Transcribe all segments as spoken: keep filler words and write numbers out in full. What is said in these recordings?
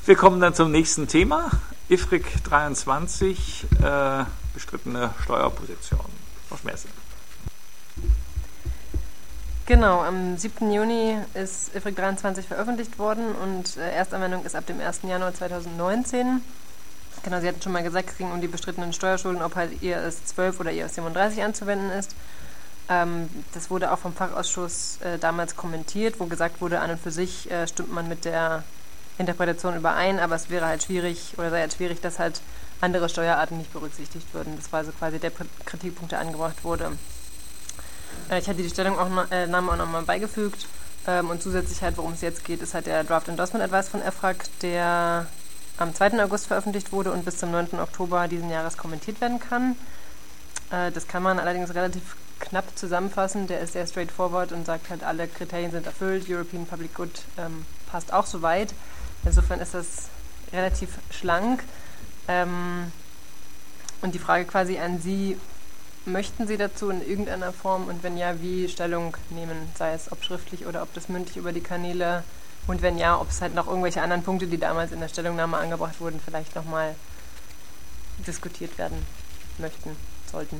Wir kommen dann zum nächsten Thema. I F R I C dreiundzwanzig, äh, bestrittene Steuerposition. Frau Schmerze. Genau, am siebten Juni ist I F R I C dreiundzwanzig veröffentlicht worden und äh, Erstanwendung ist ab dem ersten Januar zweitausendneunzehn. Genau, Sie hatten schon mal gesagt, es ging um die bestrittenen Steuerschulden, ob halt I R S zwölf oder I R S siebenunddreißig anzuwenden ist. Ähm, das wurde auch vom Fachausschuss äh, damals kommentiert, wo gesagt wurde, an und für sich äh, stimmt man mit der Interpretation überein, aber es wäre halt schwierig oder sei halt schwierig, dass halt andere Steuerarten nicht berücksichtigt würden. Das war also quasi der Kritikpunkt, der angebracht wurde. Äh, ich hatte die Stellungnahme äh, auch nochmal beigefügt ähm, und zusätzlich halt, worum es jetzt geht, ist halt der Draft Endorsement Advice von I F R A C, der am zweiten August veröffentlicht wurde und bis zum neunten Oktober diesen Jahres kommentiert werden kann. Äh, das kann man allerdings relativ knapp zusammenfassen. Der ist sehr straightforward und sagt halt, alle Kriterien sind erfüllt. European Public Good ähm, passt auch soweit. Insofern ist das relativ schlank. Ähm, und die Frage quasi an Sie, möchten Sie dazu in irgendeiner Form und wenn ja, wie Stellung nehmen, sei es ob schriftlich oder ob das mündlich über die Kanäle und wenn ja, ob es halt noch irgendwelche anderen Punkte, die damals in der Stellungnahme angebracht wurden, vielleicht nochmal diskutiert werden möchten, sollten.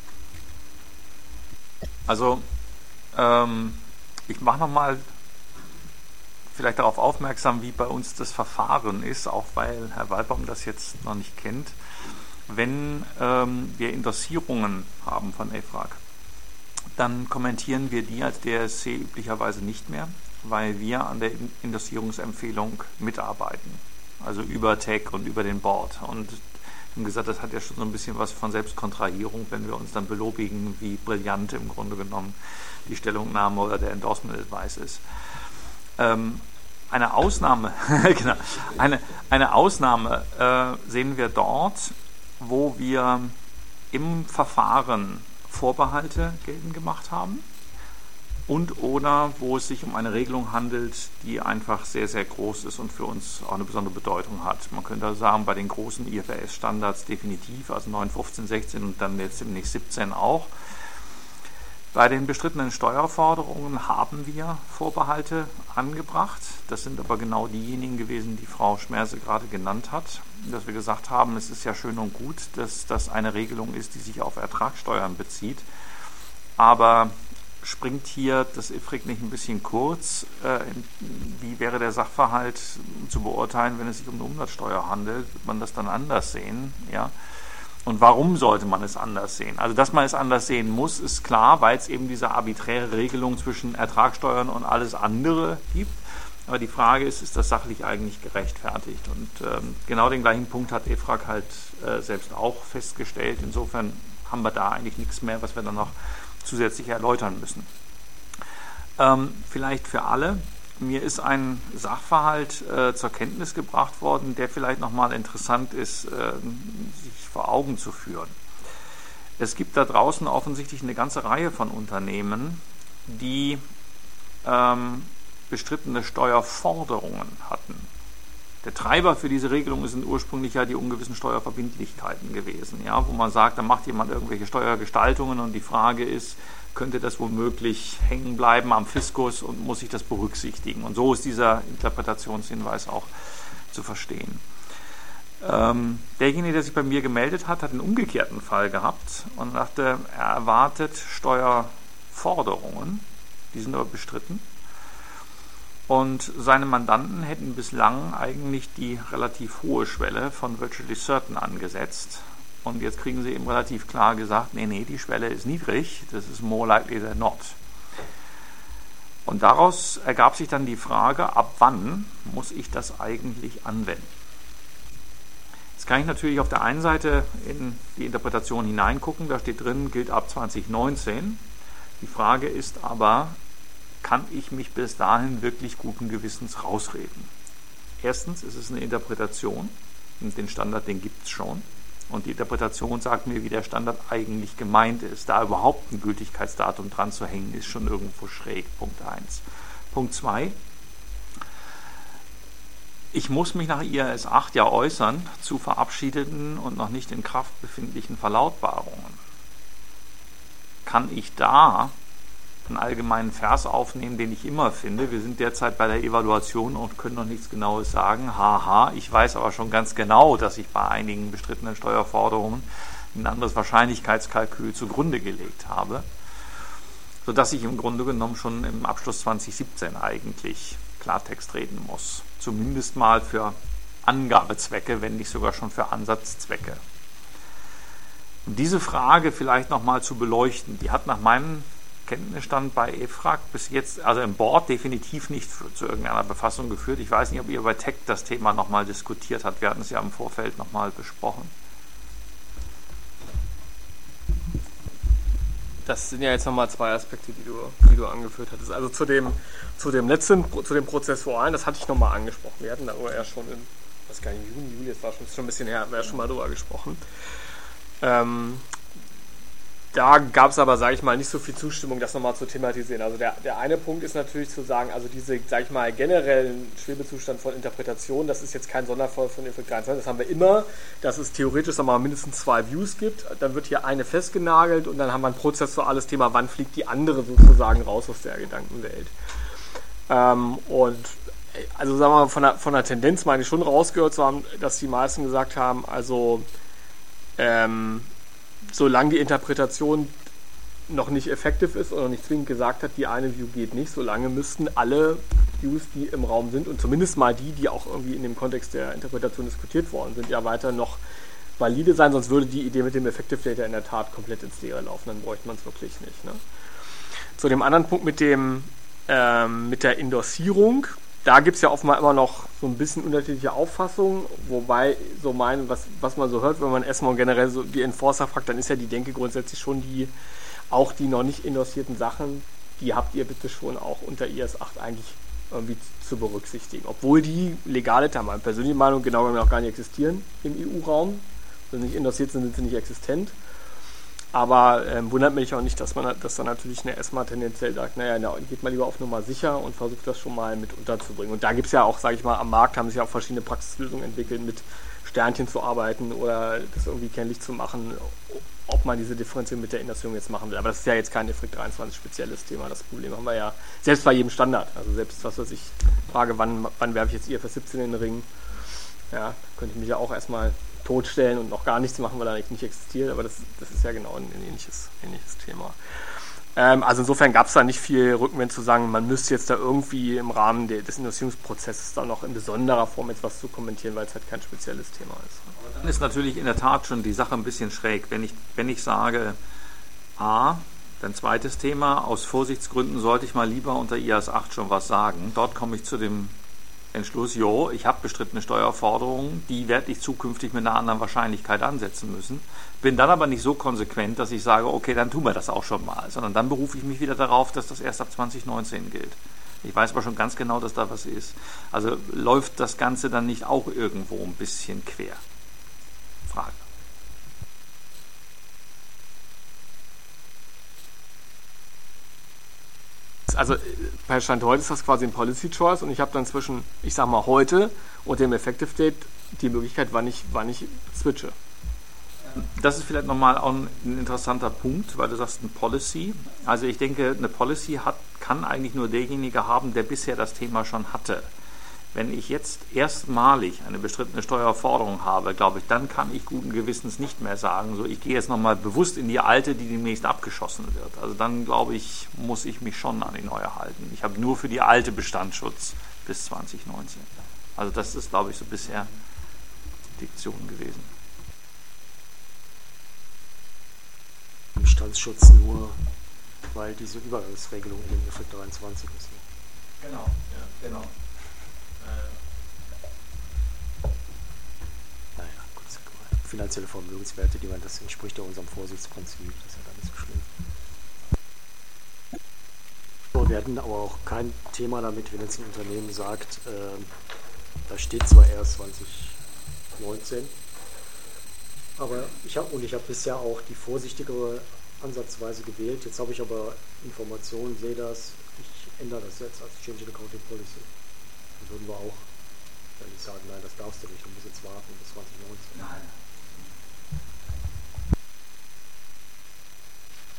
Also, ähm, ich mache nochmal vielleicht darauf aufmerksam, wie bei uns das Verfahren ist, auch weil Herr Walbaum das jetzt noch nicht kennt. Wenn ähm, wir Indossierungen haben von I F R A C, dann kommentieren wir die als D S C üblicherweise nicht mehr, weil wir an der Indossierungsempfehlung mitarbeiten, also über T E C und über den Board. Und wie gesagt, das hat ja schon so ein bisschen was von Selbstkontrahierung, wenn wir uns dann belobigen, wie brillant im Grunde genommen die Stellungnahme oder der Endorsement Advice ist. Ähm, eine Ausnahme, genau, eine, eine Ausnahme äh, sehen wir dort, wo wir im Verfahren Vorbehalte geltend gemacht haben und oder wo es sich um eine Regelung handelt, die einfach sehr, sehr groß ist und für uns auch eine besondere Bedeutung hat. Man könnte also sagen, bei den großen I F R S-Standards definitiv, also neun, fünfzehn, sechzehn und dann jetzt demnächst siebzehn auch. Bei den bestrittenen Steuerforderungen haben wir Vorbehalte angebracht. Das sind aber genau diejenigen gewesen, die Frau Schmerse gerade genannt hat, dass wir gesagt haben, es ist ja schön und gut, dass das eine Regelung ist, die sich auf Ertragssteuern bezieht. Aber springt hier das I F R I C nicht ein bisschen kurz? Äh, wie wäre der Sachverhalt zu beurteilen, wenn es sich um eine Umsatzsteuer handelt? Wird man das dann anders sehen? Ja. Und warum sollte man es anders sehen? Also, dass man es anders sehen muss, ist klar, weil es eben diese arbiträre Regelung zwischen Ertragssteuern und alles andere gibt. Aber die Frage ist, ist das sachlich eigentlich gerechtfertigt? Und ähm, genau den gleichen Punkt hat I F R A C halt äh, selbst auch festgestellt. Insofern haben wir da eigentlich nichts mehr, was wir dann noch zusätzlich erläutern müssen. Ähm, vielleicht für alle. Mir ist ein Sachverhalt äh, zur Kenntnis gebracht worden, der vielleicht nochmal interessant ist, äh, sich vor Augen zu führen. Es gibt da draußen offensichtlich eine ganze Reihe von Unternehmen, die ähm, bestrittene Steuerforderungen hatten. Der Treiber für diese Regelung sind ursprünglich ja die ungewissen Steuerverbindlichkeiten gewesen, ja, wo man sagt, da macht jemand irgendwelche Steuergestaltungen und die Frage ist, könnte das womöglich hängen bleiben am Fiskus und muss ich das berücksichtigen? Und so ist dieser Interpretationshinweis auch zu verstehen. Ähm, derjenige, der sich bei mir gemeldet hat, hat einen umgekehrten Fall gehabt und sagte, er erwartet Steuerforderungen, die sind aber bestritten. Und seine Mandanten hätten bislang eigentlich die relativ hohe Schwelle von Virtually Certain angesetzt. Und jetzt kriegen sie eben relativ klar gesagt, nee, nee, die Schwelle ist niedrig, das ist more likely than not. Und daraus ergab sich dann die Frage, ab wann muss ich das eigentlich anwenden? Jetzt kann ich natürlich auf der einen Seite in die Interpretation hineingucken, da steht drin, gilt ab zwanzig neunzehn. Die Frage ist aber, kann ich mich bis dahin wirklich guten Gewissens rausreden? Erstens ist es eine Interpretation, und den Standard, den gibt es schon. Und die Interpretation sagt mir, wie der Standard eigentlich gemeint ist. Da überhaupt ein Gültigkeitsdatum dran zu hängen, ist schon irgendwo schräg. Punkt eins. Punkt zwei. Ich muss mich nach I A S acht ja äußern zu verabschiedeten und noch nicht in Kraft befindlichen Verlautbarungen. Kann ich da einen allgemeinen Vers aufnehmen, den ich immer finde. Wir sind derzeit bei der Evaluation und können noch nichts Genaues sagen. Haha, ich weiß aber schon ganz genau, dass ich bei einigen bestrittenen Steuerforderungen ein anderes Wahrscheinlichkeitskalkül zugrunde gelegt habe, sodass ich im Grunde genommen schon im Abschluss zwanzig siebzehn eigentlich Klartext reden muss. Zumindest mal für Angabezwecke, wenn nicht sogar schon für Ansatzzwecke. Um diese Frage vielleicht nochmal zu beleuchten, die hat nach meinem Kenntnisstand bei E F R A G bis jetzt, also im Board definitiv nicht für, zu irgendeiner Befassung geführt. Ich weiß nicht, ob ihr bei T E C das Thema nochmal diskutiert habt. Wir hatten es ja im Vorfeld nochmal besprochen. Das sind ja jetzt nochmal zwei Aspekte, die du, die du angeführt hattest. Also zu dem, zu dem letzten, zu dem Prozessualen, das hatte ich nochmal angesprochen. Wir hatten darüber ja schon im, was gar nicht, Juni, Juli, das war schon, schon ein bisschen her, haben wir ja schon mal drüber gesprochen. Ähm, da gab es aber, sage ich mal, nicht so viel Zustimmung, das nochmal zu thematisieren. Also der, der eine Punkt ist natürlich zu sagen, also diese, sage ich mal, generellen Schwebezustand von Interpretation, das ist jetzt kein Sonderfall von Effekt dreiundzwanzig, das haben wir immer, dass es theoretisch mal mindestens zwei Views gibt, dann wird hier eine festgenagelt und dann haben wir ein prozessuales Thema, wann fliegt die andere sozusagen raus aus der Gedankenwelt. Ähm, und also sagen wir mal, von der, von der Tendenz meine ich schon rausgehört zu haben, dass die meisten gesagt haben, also ähm, solange die Interpretation noch nicht effektiv ist oder nicht zwingend gesagt hat, die eine View geht nicht, solange müssten alle Views, die im Raum sind und zumindest mal die, die auch irgendwie in dem Kontext der Interpretation diskutiert worden sind, ja weiter noch valide sein, sonst würde die Idee mit dem Effective Data in der Tat komplett ins Leere laufen, dann bräuchte man es wirklich nicht. Ne? Zu dem anderen Punkt mit dem ähm, mit der Indossierung, da gibt es ja offenbar immer noch so ein bisschen unterschiedliche Auffassungen, wobei so mein, was, was man so hört, wenn man erstmal generell so die Enforcer fragt, dann ist ja die Denke grundsätzlich schon die, auch die noch nicht endossierten Sachen, die habt ihr bitte schon auch unter I S acht eigentlich irgendwie zu berücksichtigen. Obwohl die legale, da meine persönliche Meinung, genau genommen auch gar nicht existieren im E U-Raum. Wenn sie nicht endossiert sind, sind sie nicht existent. Aber ähm, wundert mich auch nicht, dass man dass dann natürlich eine ESMA tendenziell sagt, naja, na, geht mal lieber auf Nummer sicher und versucht das schon mal mit unterzubringen. Und da gibt es ja auch, sage ich mal, am Markt haben sich ja auch verschiedene Praxislösungen entwickelt, mit Sternchen zu arbeiten oder das irgendwie kennlich zu machen, ob man diese Differenzierung mit der Indossierung jetzt machen will. Aber das ist ja jetzt kein Effekt dreiundzwanzig spezielles Thema. Das Problem haben wir ja selbst bei jedem Standard. Also selbst, was weiß ich, frage, wann, wann werfe ich jetzt I F R S siebzehn in den Ring? Ja, könnte ich mich ja auch erstmal totstellen und noch gar nichts machen, weil er nicht existiert, aber das, das ist ja genau ein, ein ähnliches, ähnliches Thema. Ähm, also insofern gab es da nicht viel Rückenwind zu sagen, man müsste jetzt da irgendwie im Rahmen de, des Indossierungsprozesses da noch in besonderer Form jetzt was zu kommentieren, weil es halt kein spezielles Thema ist. Aber dann ist natürlich in der Tat schon die Sache ein bisschen schräg, wenn ich, wenn ich sage, A, dann zweites Thema, aus Vorsichtsgründen sollte ich mal lieber unter I A S acht schon was sagen. Dort komme ich zu dem Entschluss, jo, ich habe bestrittene Steuerforderungen, die werde ich zukünftig mit einer anderen Wahrscheinlichkeit ansetzen müssen. Bin dann aber nicht so konsequent, dass ich sage, okay, dann tun wir das auch schon mal, sondern dann berufe ich mich wieder darauf, dass das erst ab zwanzig neunzehn gilt. Ich weiß aber schon ganz genau, dass da was ist. Also läuft das Ganze dann nicht auch irgendwo ein bisschen quer? Frage. Also bei Stand heute ist das quasi ein Policy Choice und ich habe dann zwischen, ich sag mal, heute und dem Effective Date die Möglichkeit, wann ich, wann ich switche. Das ist vielleicht nochmal auch ein interessanter Punkt, weil du sagst, ein Policy. Also ich denke, eine Policy hat, kann eigentlich nur derjenige haben, der bisher das Thema schon hatte. Wenn ich jetzt erstmalig eine bestrittene Steuerforderung habe, glaube ich, dann kann ich guten Gewissens nicht mehr sagen, so ich gehe jetzt nochmal bewusst in die alte, die demnächst abgeschossen wird. Also dann, glaube ich, muss ich mich schon an die neue halten. Ich habe nur für die alte Bestandsschutz bis zwanzig neunzehn. Also das ist, glaube ich, so bisher die Diktion gewesen. Bestandsschutz nur, weil diese Übergangsregelung in dem Effekt dreiundzwanzig ist. Genau, ja, genau. Naja, gut, finanzielle Vermögenswerte, die man, das entspricht ja unserem Vorsichtsprinzip, das ist ja gar nicht so schlimm. So, wir hatten aber auch kein Thema damit, wenn jetzt ein Unternehmen sagt, äh, da steht zwar erst zwanzig neunzehn, aber ich habe und ich habe bisher auch die vorsichtigere Ansatzweise gewählt. Jetzt habe ich aber Informationen, sehe das, ich ändere das jetzt als Change in Accounting Policy. Dann würden wir auch, wenn ich sage, nein, das darfst du nicht, du musst jetzt warten bis zwanzig neunzehn. Nein.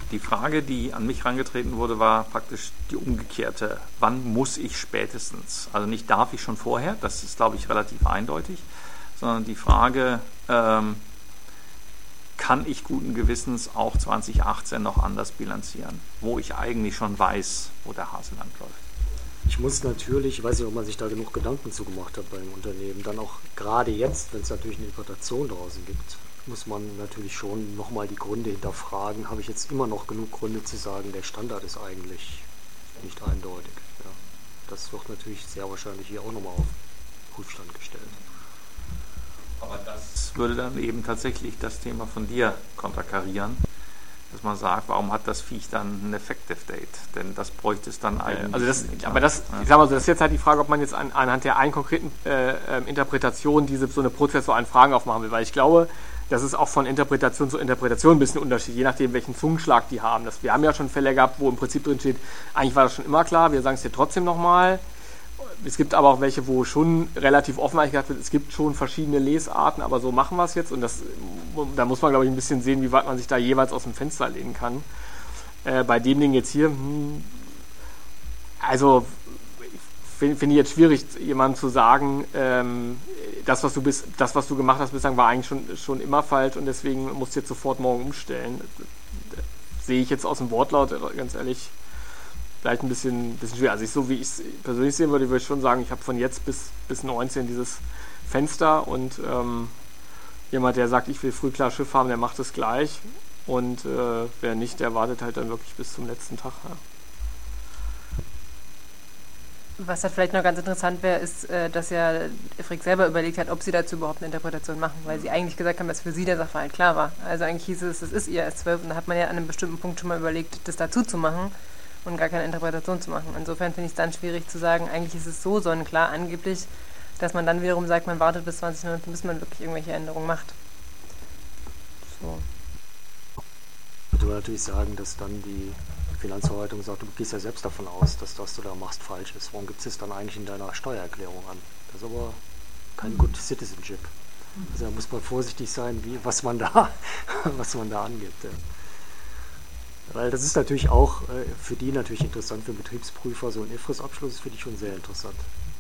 Die Frage, die an mich herangetreten wurde, war praktisch die umgekehrte. Wann muss ich spätestens? Also nicht darf ich schon vorher, das ist, glaube ich, relativ eindeutig, sondern die Frage, ähm, kann ich guten Gewissens auch zwanzig achtzehn noch anders bilanzieren, wo ich eigentlich schon weiß, wo der Hase lang läuft. Ich muss natürlich, ich weiß nicht, ob man sich da genug Gedanken zu gemacht hat beim Unternehmen, dann auch gerade jetzt, wenn es natürlich eine Interpretation draußen gibt, muss man natürlich schon nochmal die Gründe hinterfragen. Habe ich jetzt immer noch genug Gründe zu sagen, der Standard ist eigentlich nicht eindeutig. Ja. Das wird natürlich sehr wahrscheinlich hier auch nochmal auf Prüfstand gestellt. Aber das würde dann eben tatsächlich das Thema von dir konterkarieren, dass man sagt, warum hat das Viech dann ein Effective Date? Denn das bräuchte es dann eigentlich. Also das, nicht. aber das, ich sag mal so, das ist jetzt halt die Frage, ob man jetzt an, anhand der einen konkreten äh, äh, Interpretation diese so eine prozessualen Fragen aufmachen will, weil ich glaube, das ist auch von Interpretation zu Interpretation ein bisschen Unterschied, je nachdem, welchen Zungenschlag die haben. Das, wir haben ja schon Fälle gehabt, wo im Prinzip drin steht, eigentlich war das schon immer klar, wir sagen es dir trotzdem nochmal. Es gibt aber auch welche, wo schon relativ offen gesagt wird, es gibt schon verschiedene Lesarten, aber so machen wir es jetzt. Und das, da muss man, glaube ich, ein bisschen sehen, wie weit man sich da jeweils aus dem Fenster lehnen kann. Äh, bei dem Ding jetzt hier, hm, also finde find ich jetzt schwierig, jemandem zu sagen, ähm, das, was du bis, das, was du gemacht hast bislang, war eigentlich schon, schon immer falsch und deswegen musst du jetzt sofort morgen umstellen. Das sehe ich jetzt aus dem Wortlaut, ganz ehrlich, vielleicht ein bisschen, bisschen schwer. Also ich, so wie ich es persönlich sehen würde, würde ich schon sagen, ich habe von jetzt bis, bis neunzehn dieses Fenster und ähm, jemand, der sagt, ich will früh Schiff haben, der macht es gleich und äh, wer nicht, der wartet halt dann wirklich bis zum letzten Tag. Ja. Was halt vielleicht noch ganz interessant wäre, ist, äh, dass ja Ifrig selber überlegt hat, ob sie dazu überhaupt eine Interpretation machen, weil sie eigentlich gesagt haben, dass für sie der Sachverhalt klar war. Also eigentlich hieß es, es ist I A S zwölf und da hat man ja an einem bestimmten Punkt schon mal überlegt, das dazu zu machen und gar keine Interpretation zu machen. Insofern finde ich es dann schwierig zu sagen, eigentlich ist es so sonnenklar angeblich, dass man dann wiederum sagt, man wartet bis zwanzig neunzehn, bis man wirklich irgendwelche Änderungen macht. So. Ich würde natürlich sagen, dass dann die Finanzverwaltung sagt, du gehst ja selbst davon aus, dass das, was du da machst, falsch ist. Warum gibt es das dann eigentlich in deiner Steuererklärung an? Das ist aber kein Good Citizenship. Also da muss man vorsichtig sein, wie, was man da, was man da angibt. Ja. Weil das ist natürlich auch äh, für die natürlich interessant, für Betriebsprüfer, so ein I F R S-Abschluss ist für die schon sehr interessant.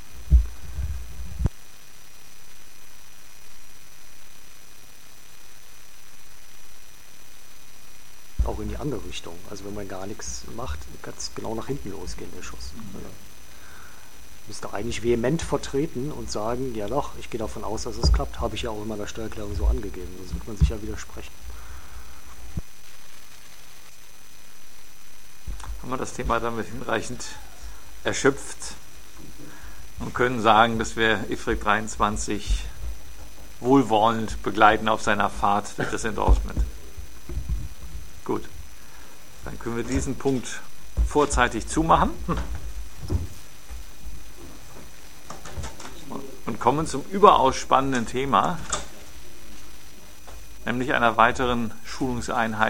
Auch in die andere Richtung. Also wenn man gar nichts macht, kann es genau nach hinten losgehen, der Schuss. Mhm. Ja. Müsste eigentlich vehement vertreten und sagen, ja doch, ich gehe davon aus, dass es klappt. Habe ich ja auch in meiner Steuererklärung so angegeben. Das wird man sich ja widersprechen. Haben wir das Thema damit hinreichend erschöpft und können sagen, dass wir Ifrig dreiundzwanzig wohlwollend begleiten auf seiner Fahrt durch das Endorsement. Gut, dann können wir diesen Punkt vorzeitig zumachen und kommen zum überaus spannenden Thema, nämlich einer weiteren Schulungseinheit